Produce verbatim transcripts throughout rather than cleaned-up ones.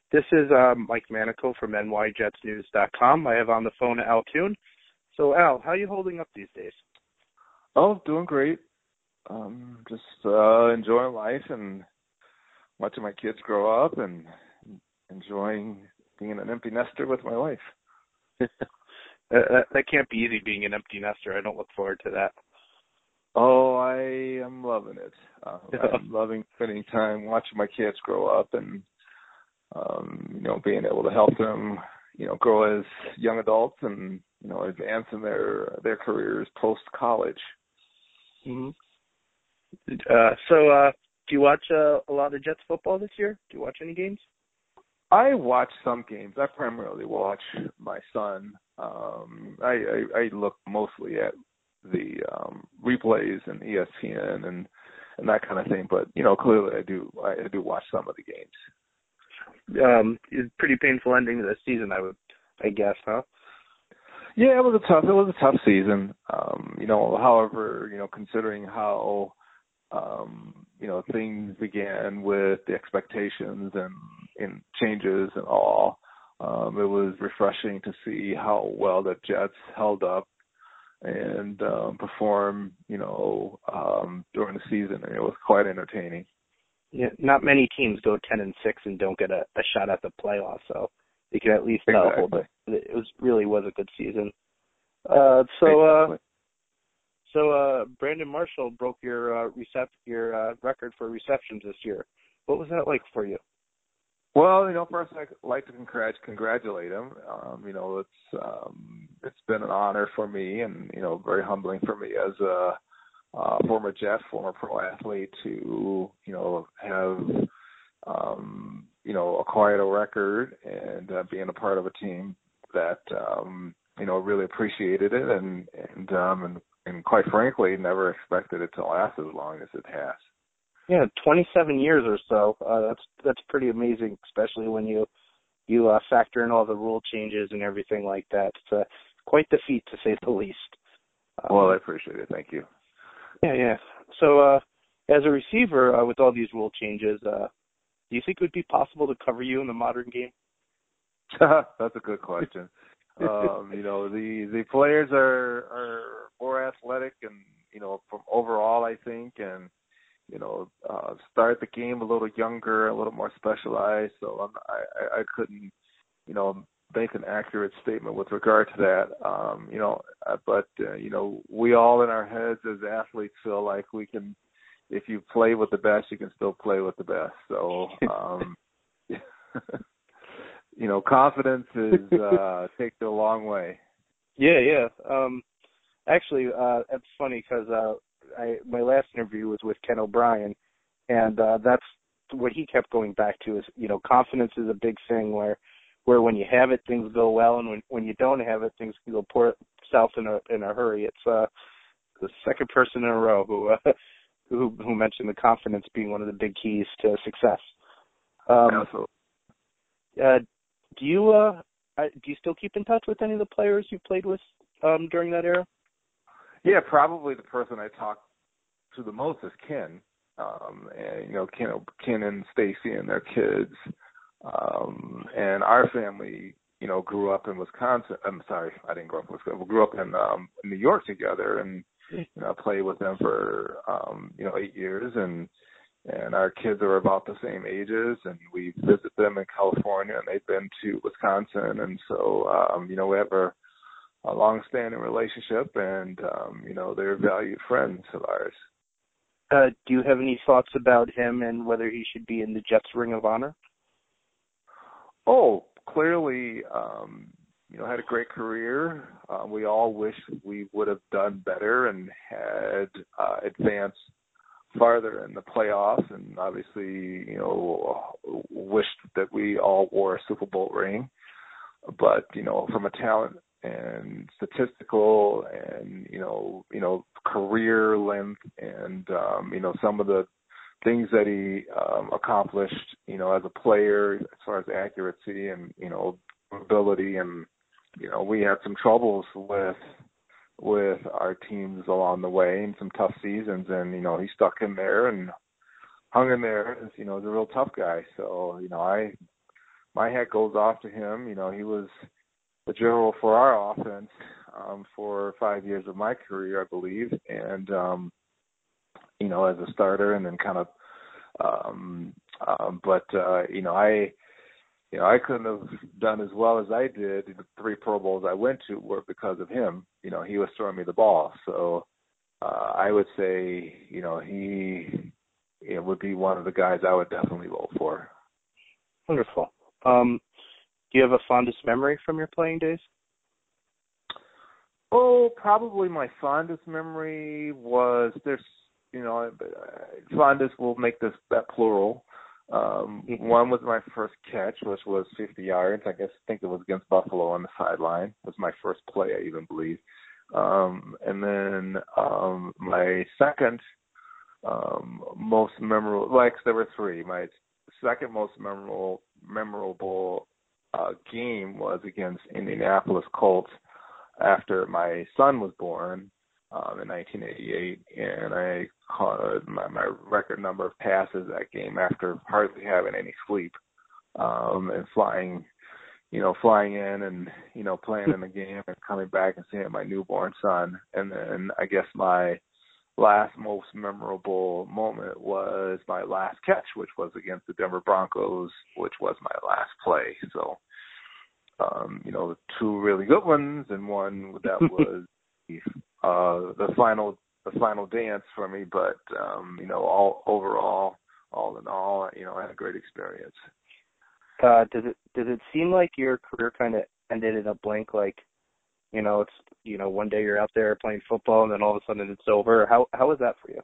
This is uh, Mike Manico from N Y Jets News dot com. I have on the phone Al Toon. So, Al, how are you holding up these days? Oh, doing great. Um, just uh, enjoying life and watching my kids grow up and enjoying being an empty nester with my wife. that, that can't be easy being an empty nester. I don't look forward to that. Oh, I am loving it. Um, I'm loving spending time watching my kids grow up and, um, you know, being able to help them, you know, grow as young adults and, you know, advance in their their careers post-college. Mm-hmm. Uh, so, uh, do you watch uh, a lot of Jets football this year? Do you watch any games? I watch some games. I primarily watch my son. Um, I, I, I look mostly at the um, replays and E S P N and, and that kind of thing. But, you know, clearly I do I, I do watch some of the games. Um, it's a pretty painful ending to the season, I would, I guess, huh? Yeah, it was a tough it was a tough season. Um, you know, however, you know, considering how um, you know, things began with the expectations and, and changes and all, um, it was refreshing to see how well the Jets held up and um, perform, you know, um, during the season. And it was quite entertaining. Yeah, not many teams go ten and six and don't get a, a shot at the playoffs, so they can at least uh, exactly. hold it. It was really was a good season. Uh, so, uh, so uh, Brandon Marshall broke your uh, recep- your uh, record for receptions this year. What was that like for you? Well, you know, first I'd like to congrat- congratulate him. Um, you know, it's um, it's been an honor for me, and you know, very humbling for me as a uh, former Jet, former pro athlete, to you know have um, you know acquired a record and uh, being a part of a team that um, you know really appreciated it, and and um, and, and quite frankly, never expected it to last as long as it has. Yeah, twenty-seven years or so. Uh, that's that's pretty amazing, especially when you you uh, factor in all the rule changes and everything like that. It's uh, quite the feat, to say the least. Um, well, I appreciate it. Thank you. Yeah, yeah. So, uh, as a receiver, uh, with all these rule changes, uh, do you think it would be possible to cover you in the modern game? That's a good question. um, you know, the the players are are more athletic, and you know, from overall, I think, and you know, uh, start the game a little younger, a little more specialized. So I'm, I, I couldn't, you know, make an accurate statement with regard to that. Um, you know, uh, but, uh, you know, we all in our heads as athletes feel like we can, if you play with the best, you can still play with the best. So, um, you know, confidence is, uh, takes it a long way. Yeah, yeah. Um, actually, uh, it's funny because, uh, I, my last interview was with Ken O'Brien, and uh, that's what he kept going back to is, you know, confidence is a big thing where, where when you have it, things go well, and when, when you don't have it, things can go poor south in a in a hurry. It's uh, the second person in a row who uh, who who mentioned the confidence being one of the big keys to success. Um, Absolutely. Uh, do you uh, do you still keep in touch with any of the players you played with um, during that era? Yeah, probably the person I talk to the most is Ken. Um, and you know, Ken, Ken and Stacy and their kids. Um, and our family, you know, grew up in Wisconsin. I'm sorry, I didn't grow up in Wisconsin. We grew up in um, New York together, and you know, I played with them for um, you know eight years, and and our kids are about the same ages, and we visit them in California, and they've been to Wisconsin, and so um, you know, we have a a long-standing relationship, and, um, you know, they're valued friends of ours. Uh, do you have any thoughts about him and whether he should be in the Jets Ring of Honor? Oh, clearly, um, you know, had a great career. Uh, we all wish we would have done better and had uh, advanced farther in the playoffs, and obviously, you know, wished that we all wore a Super Bowl ring. But, you know, from a talent and statistical and, you know, you know, career length and, um, you know, some of the things that he um, accomplished, you know, as a player as far as accuracy and, you know, ability. And, you know, we had some troubles with with our teams along the way and some tough seasons. And, you know, he stuck in there and hung in there. As, you know, he's a real tough guy. So, you know, I my hat goes off to him. You know, he was the general for our offense um, for five years of my career, I believe, and um, you know, as a starter, and then kind of. Um, um, but uh, you know, I. You know, I couldn't have done as well as I did. The three Pro Bowls I went to were because of him. You know, he was throwing me the ball. So uh, I would say, you know, he you know, would be one of the guys I would definitely vote for. Wonderful. Um, do you have a fondest memory from your playing days? Oh, probably my fondest memory was there's, you know, fondest will make this that plural. Um, one was my first catch, which was fifty yards. I guess I think it was against Buffalo on the sideline. It was my first play, I even believe. Um, and then um, my second um, most memorable, like there were three. My second most memorable memorable uh, game was against Indianapolis Colts after my son was born. Um, in nineteen eighty-eight, and I caught my, my record number of passes that game after hardly having any sleep, um, and flying, you know, flying in and, you know, playing in the game and coming back and seeing my newborn son. And then I guess my last most memorable moment was my last catch, which was against the Denver Broncos, which was my last play. So, um, you know, two really good ones and one that was Uh, the final, the final dance for me, but um, you know, all overall, all in all, you know, I had a great experience. Uh, does it does it seem like your career kind of ended in a blank? Like, you know, it's you know, one day you're out there playing football, and then all of a sudden it's over. How how was that for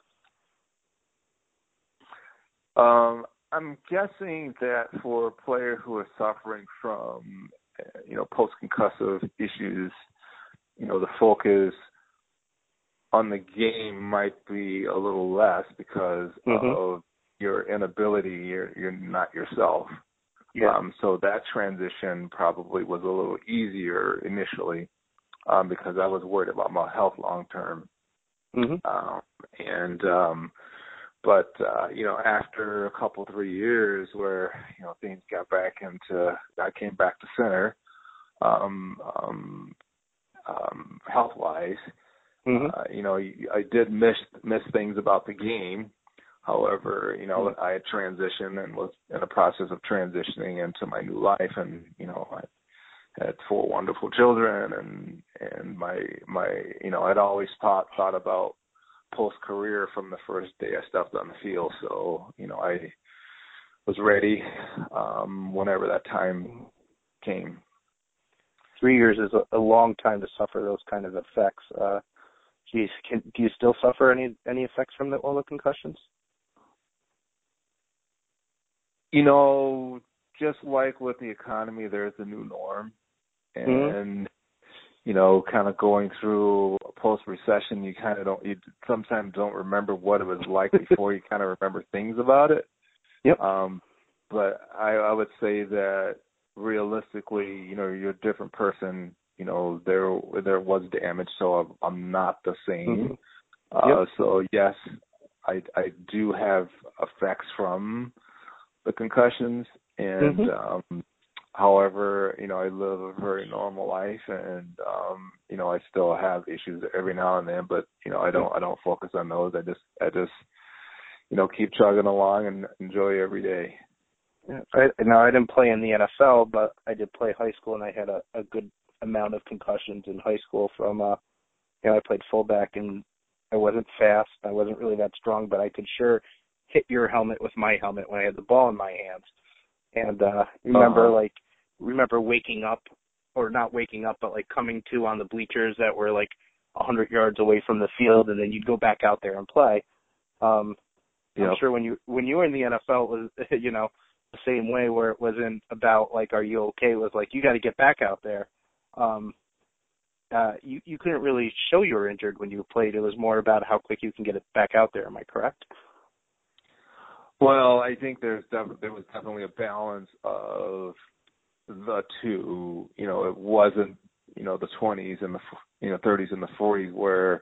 you? Um, I'm guessing that for a player who is suffering from, you know, post-concussive issues, you know, the focus on the game might be a little less because mm-hmm. of your inability, you're, you're not yourself. Yeah. Um, so that transition probably was a little easier initially um, because I was worried about my health long term. Mm-hmm. Um, and, um, but, uh, you know, after a couple, three years where, you know, things got back into, I came back to center, um, um, Um, health-wise, mm-hmm. uh, you know, I did miss miss things about the game. However, you know, mm-hmm. I had transitioned and was in the process of transitioning into my new life, and you know, I had four wonderful children, and and my my, you know, I'd always thought thought about post-career from the first day I stepped on the field. So, you know, I was ready um, whenever that time came. Three years is a, a long time to suffer those kind of effects. Uh, geez, can, do you still suffer any any effects from the, all the concussions? You know, just like with the economy, there's a new norm. And, mm-hmm. you know, kind of going through a post-recession, you kind of don't, you sometimes don't remember what it was like before you kind of remember things about it. Yep. Um, but I, I would say that realistically, you know, you're a different person. You know, there there was damage, so I'm, I'm not the same. Mm-hmm. Uh, yep. So yes, I I do have effects from the concussions, and mm-hmm. um, however, you know, I live a very normal life, and um, you know, I still have issues every now and then, but you know, I don't I don't focus on those. I just I just you know keep chugging along and enjoy every day. Yeah, I, now, I didn't play in the N F L, but I did play high school, and I had a, a good amount of concussions in high school from, uh, you know, I played fullback, and I wasn't fast. I wasn't really that strong, but I could sure hit your helmet with my helmet when I had the ball in my hands. And uh, remember, uh-huh. like, remember waking up, or not waking up, but, like, coming to on the bleachers that were, like, one hundred yards away from the field, and then you'd go back out there and play. Um, yep. I'm sure when you when you were in the N F L, it was, you know, the same way, where it wasn't about like, are you okay? It was like, you got to get back out there. Um, uh, you, you couldn't really show you were injured when you played. It was more about how quick you can get it back out there. Am I correct? Well, I think there's def- there was definitely a balance of the two. You know, it wasn't, you know, the twenties and the, you know, thirties and the forties where,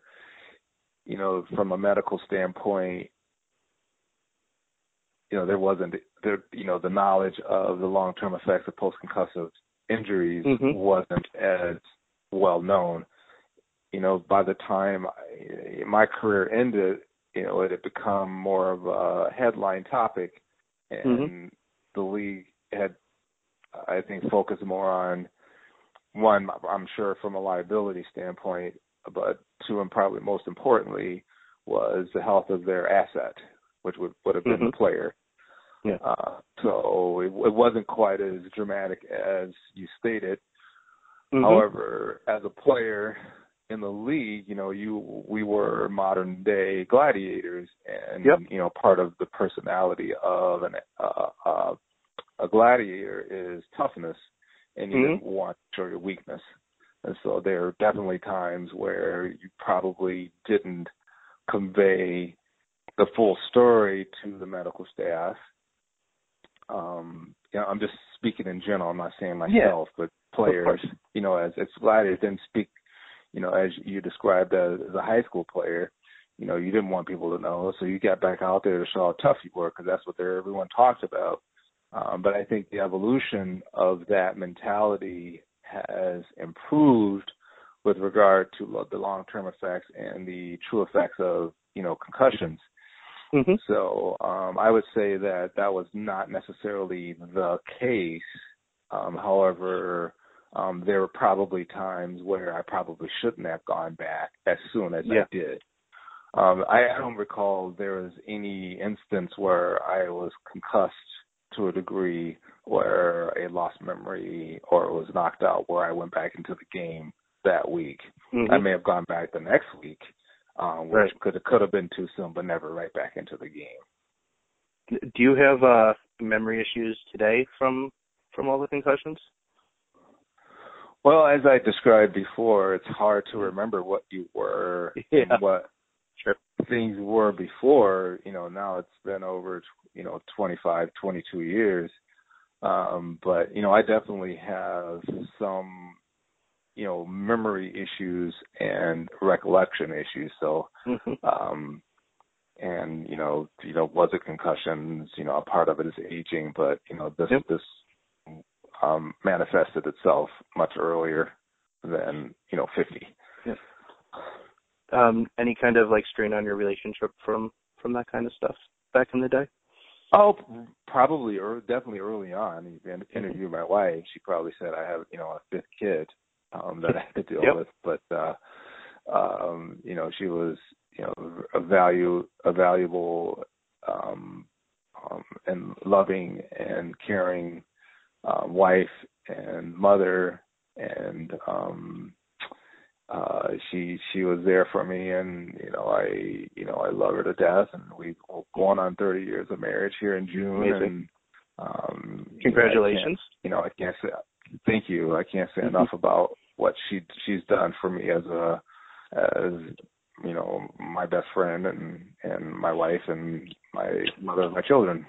you know, from a medical standpoint, you know, there wasn't the you know the knowledge of the long-term effects of post-concussive injuries mm-hmm. wasn't as well known. You know, by the time I, my career ended, you know, it had become more of a headline topic, and mm-hmm. the league had, I think, focused more on, one, I'm sure from a liability standpoint, but two, and probably most importantly, was the health of their asset, which would, would have been mm-hmm. the player. Yeah. Uh, so it, it wasn't quite as dramatic as you stated. Mm-hmm. However, as a player in the league, you know, you we were modern day gladiators, and yep. you know, part of the personality of an uh, uh, a gladiator is toughness, and you mm-hmm. didn't want to show your weakness. And so there are definitely times where you probably didn't convey the full story to the medical staff. Um, you know, I'm just speaking in general. I'm not saying myself, yeah. but players, you know, as, as gladiators didn't speak, you know, as you described as, as a high school player, you know, you didn't want people to know. So you got back out there to show how tough you were, because that's what everyone talked about. Um, but I think the evolution of that mentality has improved with regard to the long-term effects and the true effects of, you know, concussions. Mm-hmm. So um, I would say that that was not necessarily the case. Um, however, um, there were probably times where I probably shouldn't have gone back as soon as yeah. I did. Um, I don't recall there was any instance where I was concussed to a degree where I lost memory or was knocked out where I went back into the game that week. Mm-hmm. I may have gone back the next week, um, which right. could could have been too soon, but never right back into the game. Do you have uh, memory issues today from from all the concussions? Well, as I described before, it's hard to remember what you were yeah. and what sure. things were before. You know, now it's been over, you know, twenty-five, twenty-two years. Um, but, you know, I definitely have some, you know, memory issues and recollection issues. So, mm-hmm. um, and, you know, you know, was it concussions? You know, a part of it is aging, but, you know, this, yep. this, um, manifested itself much earlier than, you know, fifty. Yep. Um, any kind of like strain on your relationship from, from that kind of stuff back in the day? Oh, probably, or definitely early on. You interviewed my wife. She probably said I have, you know, a fifth kid um, that I had to deal yep. with. But, uh, um, you know, she was, you know, a value, a valuable, um, um, and loving and caring um, wife and mother, and um, uh, she she was there for me, and you know I you know I love her to death, and we've gone on thirty years of marriage here in June. Amazing. And um, congratulations. You know I can't, you know, I can't say thank you. I can't say mm-hmm. enough about what she she's done for me as a as you know my best friend and and my wife and my mother of my children.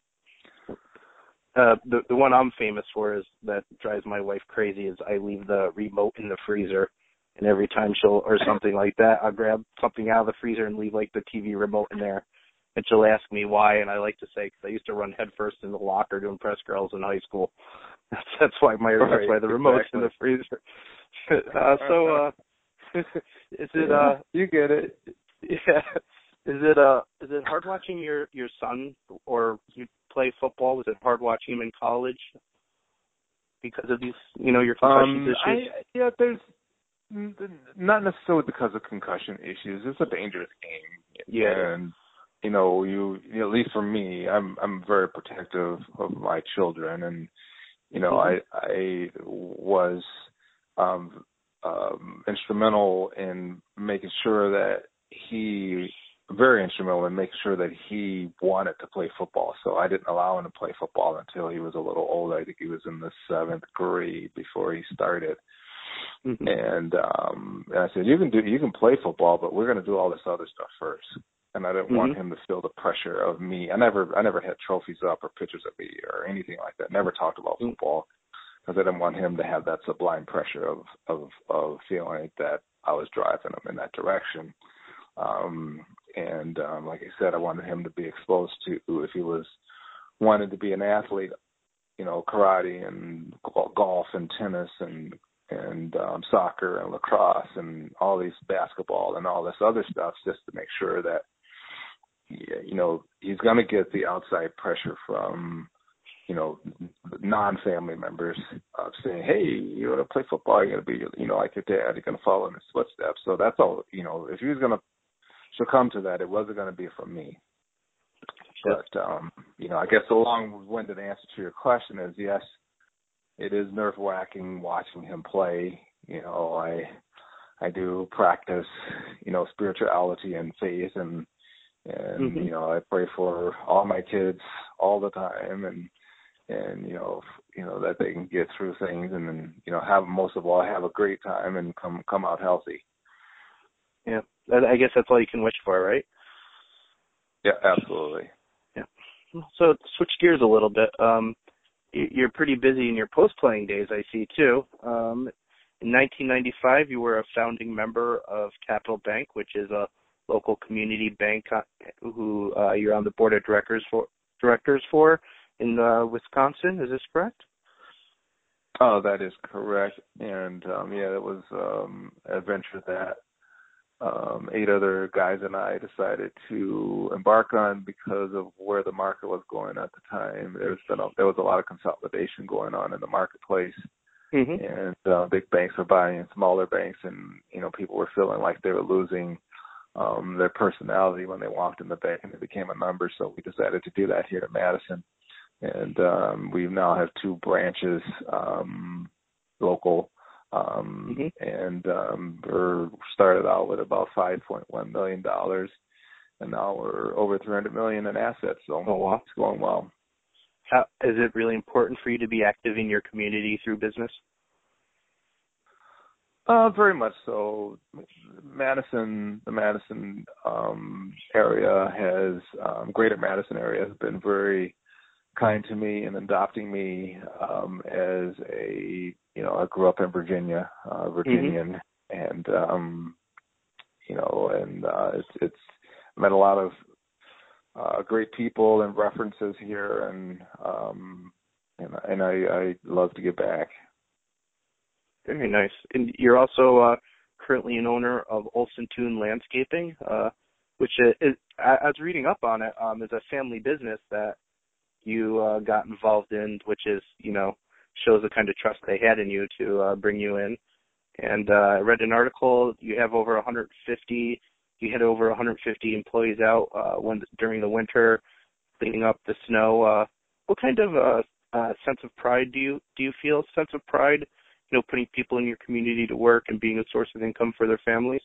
Uh, the the one I'm famous for is that drives my wife crazy is I leave the remote in the freezer, and every time she'll or something like that, I'll grab something out of the freezer and leave like the T V remote in there, and she'll ask me why, and I like to say because I used to run headfirst in the locker doing press girls in high school. That's that's why my right, that's why the remote's exactly. in the freezer. uh, so uh, is it yeah, uh you get it? Yeah. Is it uh is it hard watching your, your son or you play football? Was it hard watching him in college because of these, you know, your concussion um, issues? I, yeah, there's not necessarily because of concussion issues. It's a dangerous game. Yeah. And you know, you, you know, at least for me, I'm I'm very protective of my children, and you know, mm-hmm. I I was um, um, instrumental in making sure that he. very instrumental in making sure that he wanted to play football. So I didn't allow him to play football until he was a little older. I think he was in the seventh grade before he started. Mm-hmm. And, um, and I said, you can do, you can play football, but we're going to do all this other stuff first. And I didn't mm-hmm. want him to feel the pressure of me. I never, I never had trophies up or pictures of me or anything like that. Never talked about mm-hmm. football because I didn't want him to have that sublime pressure of, of, of feeling that I was driving him in that direction. Um, and um, like I said, I wanted him to be exposed to, if he was wanted to be an athlete, you know, karate and golf and tennis and and um, soccer and lacrosse and all these basketball and all this other stuff, just to make sure that, you know, he's going to get the outside pressure from, you know, non-family members uh, saying, hey, you want to play football, you're going to be, you know, like your dad, you're going to follow in his footsteps. So that's all, you know, if he was going to succumb to that, it wasn't going to be from me. But, um, you know, I guess the long-winded answer to your question is yes, it is nerve-wracking watching him play. You know, I I do practice, you know, spirituality and faith, and, and mm-hmm. you know, I pray for all my kids all the time, and, and you know, you know, that they can get through things and, then, you know, have, most of all, have a great time and come come out healthy. Yeah, I guess that's all you can wish for, right? Yeah, absolutely. Yeah. So switch gears a little bit. Um, you're pretty busy in your post-playing days, I see, too. Um, in nineteen ninety-five, you were a founding member of Capital Bank, which is a local community bank who uh, you're on the board of directors for, directors for in uh, Wisconsin. Is this correct? Oh, that is correct. And, um, yeah, it was um, an adventure that Um, eight other guys and I decided to embark on because of where the market was going at the time. There was, been a, there was a lot of consolidation going on in the marketplace, mm-hmm. and uh, big banks were buying smaller banks, and you know people were feeling like they were losing um, their personality when they walked in the bank and they became a number. So we decided to do that here in Madison, and um, we now have two branches, um, local. Um, mm-hmm. And um, we're started out with about five point one million dollars, and now we're over three hundred million dollars in assets. So oh, wow. It's going well. How, is it really important for you to be active in your community through business? Uh, very much so. Madison, the Madison um, area has, um, Greater Madison area has been very kind to me in adopting me um, as a, you know, I grew up in Virginia, uh, Virginian, mm-hmm. and, um, you know, and uh, it's, it's met a lot of uh, great people and references here, and um, and, and I, I love to get back. Very nice. And you're also uh, currently an owner of Olson Toon Landscaping, uh, which is, I was reading up on it, um, is a family business that you uh, got involved in, which is, you know, shows the kind of trust they had in you to uh, bring you in. And uh, I read an article, you have over one hundred fifty, you had over one hundred fifty employees out uh, when during the winter, cleaning up the snow. Uh, what kind of uh, uh, sense of pride do you do you feel? Sense of pride, you know, putting people in your community to work and being a source of income for their families?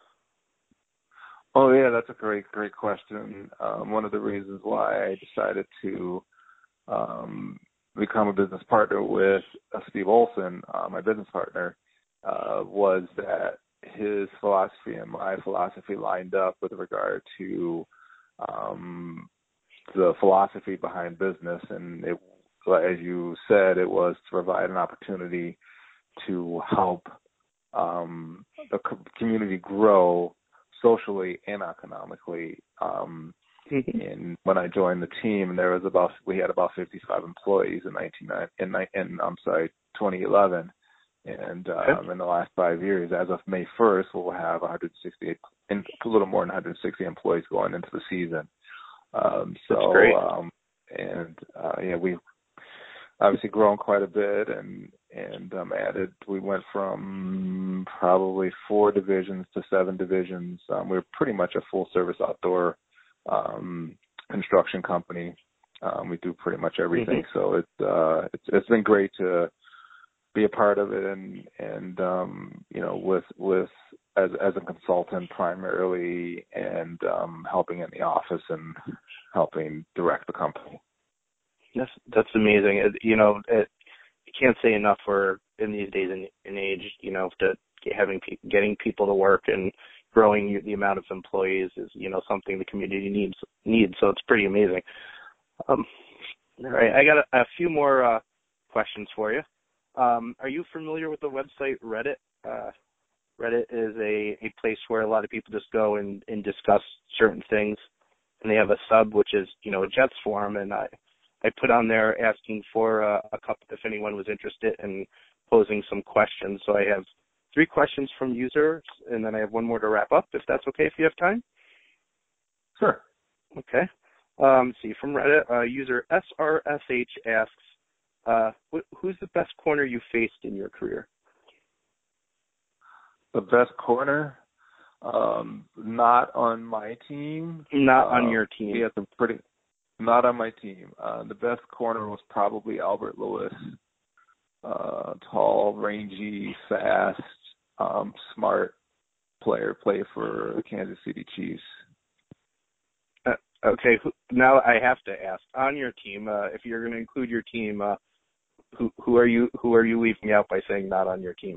Oh, yeah, that's a great, great question. Um, one of the reasons why I decided to um, become a business partner with uh, Steve Olson, uh, my business partner, uh, was that his philosophy and my philosophy lined up with regard to um, the philosophy behind business. And it, as you said, it was to provide an opportunity to help um, the community grow socially and economically. Um, mm-hmm. And when I joined the team, there was about we had about fifty-five employees in nineteen in, in I'm sorry twenty eleven, and um, okay. in the last five years, as of May first, we'll have one hundred sixty-eight, a little more than one hundred sixty employees going into the season. Um, so, That's great. Um, and uh, yeah, we've obviously grown quite a bit, and and um, added. We went from probably four divisions to seven divisions. Um, we're pretty much a full service outdoor um, construction company. Um, we do pretty much everything. Mm-hmm. So it's uh, it's it's been great to be a part of it, and and um, you know with with as as a consultant primarily, and um, helping in the office and helping direct the company. That's that's amazing. It, you know, it, you can't say enough for in these days and in, in age. You know, to get, having pe- getting people to work and growing the amount of employees is you know something the community needs needs. So it's pretty amazing. Um, all right, I got a, a few more uh, questions for you. Um, are you familiar with the website Reddit? Uh, Reddit is a, a place where a lot of people just go and, and discuss certain things, and they have a sub which is you know a Jets forum, and I. I put on there asking for uh, a couple if anyone was interested in posing some questions. So I have three questions from users, and then I have one more to wrap up, if that's okay, if you have time. Sure. Okay. Um, see, from Reddit, uh, user S R S H asks, uh, wh- who's the best corner you faced in your career? The best corner? Um, not on my team. Not on um, your team. He had some pretty, not on my team. Uh, the best corner was probably Albert Lewis. Uh, tall, rangy, fast, um, smart player, play for the Kansas City Chiefs. Uh, okay, now I have to ask, on your team, uh, if you're going to include your team, uh, who, who are you who are you leaving out by saying not on your team?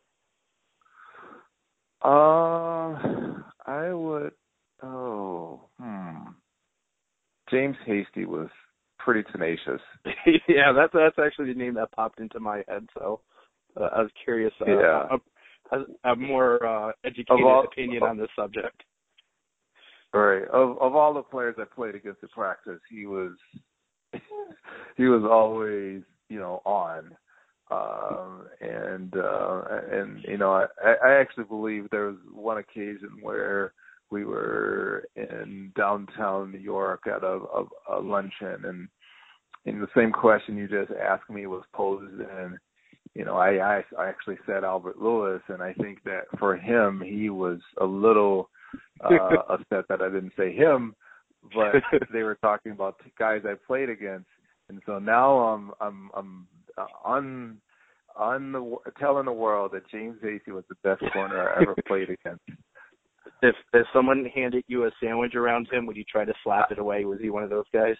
Uh, I would, oh, hmm. James Hasty was pretty tenacious. Yeah, that's that's actually the name that popped into my head. So uh, I was curious. Uh, yeah, a, a, a more uh, educated all, opinion of, on this subject. Right. Of of all the players I played against in practice, he was he was always, you know, on. Um, and uh, and you know, I, I actually believe there was one occasion where we were in downtown New York at a, a, a luncheon, and and the same question you just asked me was posed, and you know, I, I I actually said Albert Lewis, and I think that for him, he was a little uh, upset that I didn't say him, but they were talking about the guys I played against, and so now I'm I'm I'm on on the telling the world that James Hasty was the best corner I ever played against. If if someone handed you a sandwich around him, would you try to slap it away? Was he one of those guys?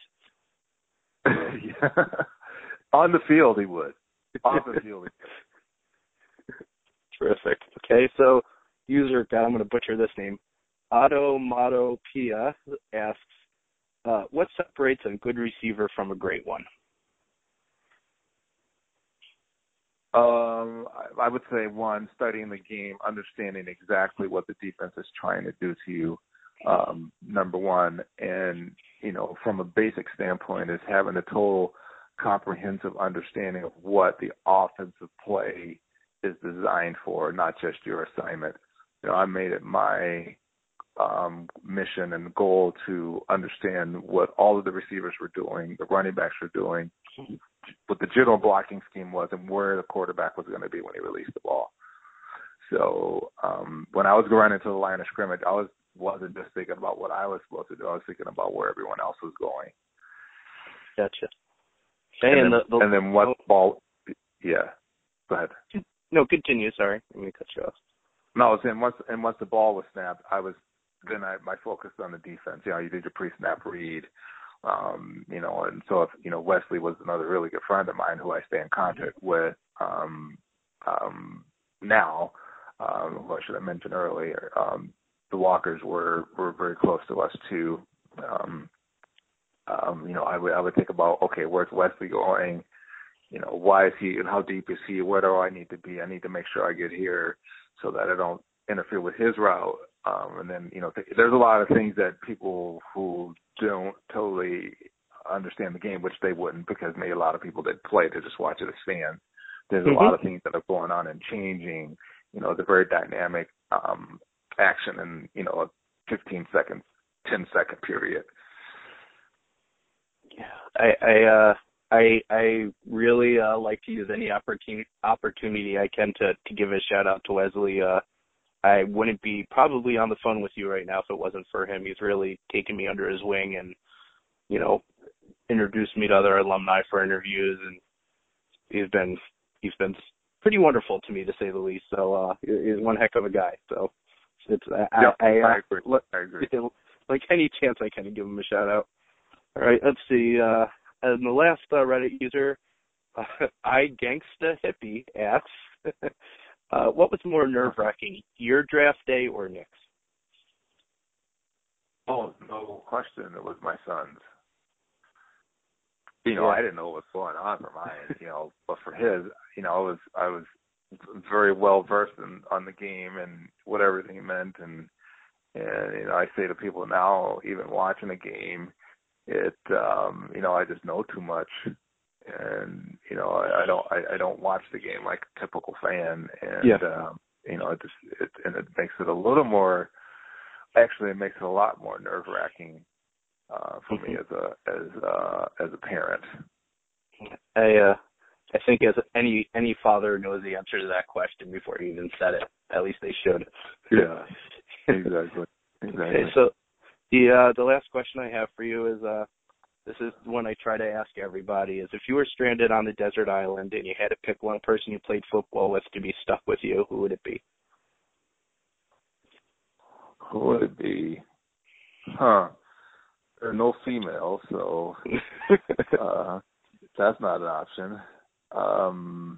Yeah. On the field, he would. Off the field, he would. Terrific. Okay, so user, God, I'm going to butcher this name. Automatopia asks, uh, what separates a good receiver from a great one? Um, I, I would say, one, studying the game, understanding exactly what the defense is trying to do to you, um, number one. And, you know, from a basic standpoint is having a total comprehensive understanding of what the offensive play is designed for, not just your assignment. You know, I made it my um, mission and goal to understand what all of the receivers were doing, the running backs were doing, what the general blocking scheme was, and where the quarterback was going to be when he released the ball. So um, when I was going into the line of scrimmage, I was, wasn't just thinking about what I was supposed to do. I was thinking about where everyone else was going. Gotcha. Okay, and, and, then, the, the, and then what ball – yeah, go ahead. No, continue. Sorry. Let me cut you off. No, I was saying once, and once the ball was snapped, I was then I my focused on the defense. You know, you did your pre-snap read. Um, you know, and so if, you know, Wesley was another really good friend of mine who I stay in contact with um, um, now, um, who I should have mentioned earlier. Um, the Walkers were, were very close to us too. Um, um, you know, I would I would think about, okay, where's Wesley going? You know, why is he and how deep is he? Where do I need to be? I need to make sure I get here so that I don't interfere with his route. Um, and then, you know, th- there's a lot of things that people who don't totally understand the game, which they wouldn't because maybe a lot of people that play to just watch it as fans. There's Mm-hmm. a lot of things that are going on and changing. You know, the very dynamic um, action in, you know, a fifteen second, ten second period. Yeah, I I uh, I I really uh, like to use any opportunity opportunity I can to to give a shout out to Wesley. Uh, I wouldn't be probably on the phone with you right now if it wasn't for him. He's really taken me under his wing and, you know, introduced me to other alumni for interviews, and he's been he's been pretty wonderful to me, to say the least. So uh, he's one heck of a guy. So it's I Yep, I, uh, I agree. I agree. Like any chance I can, give him a shout out. All right, let's see. Uh, and the last uh, Reddit user, uh, I Gangsta Hippie asks, uh, what was more nerve-wracking, your draft day or Nick's? Oh, no question. It was my son's. You know, Yeah. I didn't know what was going on for mine, you know, but for his, you know, I was I was very well versed in, on the game and what everything meant, and and you know, I say to people now, even watching a game, it um, you know, I just know too much, and you know, I, I don't I, I don't watch the game like a typical fan, and Yeah. um, you know, it just it, and it makes it a little more. Actually, it makes it a lot more nerve wracking uh, for Mm-hmm. me as a as uh, as a parent. I uh, I think as any any father knows the answer to that question before he even said it. At least they should. Yeah, exactly. Exactly. Okay, so the uh, the last question I have for you is uh, this is one I try to ask everybody: is if you were stranded on a desert island and you had to pick one person you played football with to be stuck with you, who would it be? Who would it be? Huh. There are no females, so uh, that's not an option. Um,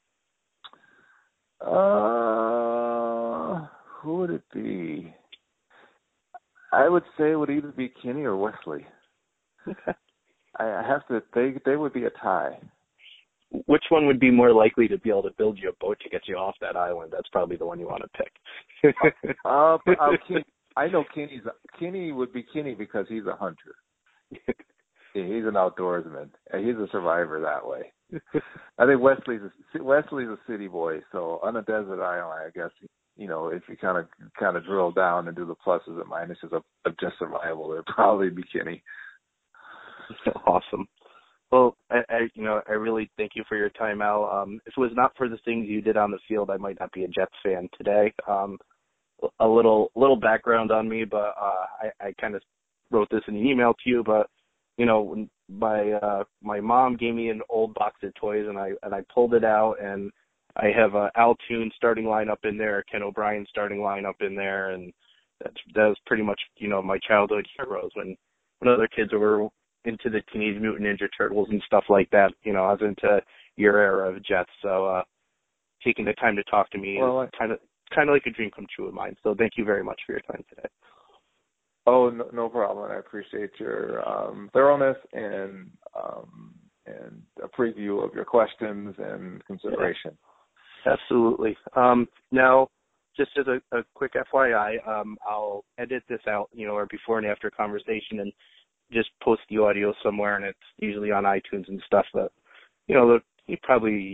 uh, who would it be? I would say it would either be Kenny or Wesley. I I have to. They they would be a tie. Which one would be more likely to be able to build you a boat to get you off that island? That's probably the one you want to pick. uh, but, uh, Kenny, I know Kenny's. Kenny would be Kenny because he's a hunter. Yeah, he's an outdoorsman, and he's a survivor that way. I think Wesley's a, Wesley's a city boy, so on a desert island, I guess, you know, if you kind of kind of drill down and do the pluses and minuses of, of just survival, it'd probably be Kenny. Awesome. Well, I, I, you know, I really thank you for your time, Al. Um, if it was not for the things you did on the field, I might not be a Jets fan today. Um, a little little background on me, but uh, I, I kind of wrote this in an email to you, but you know, when my uh, my mom gave me an old box of toys, and I and I pulled it out, and I have a Al Toon starting lineup in there, Ken O'Brien starting lineup in there, and that's that was pretty much, you know, my childhood heroes. When when other kids were into the Teenage Mutant Ninja Turtles and stuff like that, you know, I was into your era of Jets. So uh, taking the time to talk to me Well, is kind of kind of like a dream come true of mine. So thank you very much for your time today. Oh, no, no problem. I appreciate your um, thoroughness and um, and a preview of your questions and consideration. Yeah, absolutely. Um, now, just as a, a quick F Y I, um, I'll edit this out, you know, or before and after conversation, and just post the audio somewhere, and it's usually on iTunes and stuff. But you know, you probably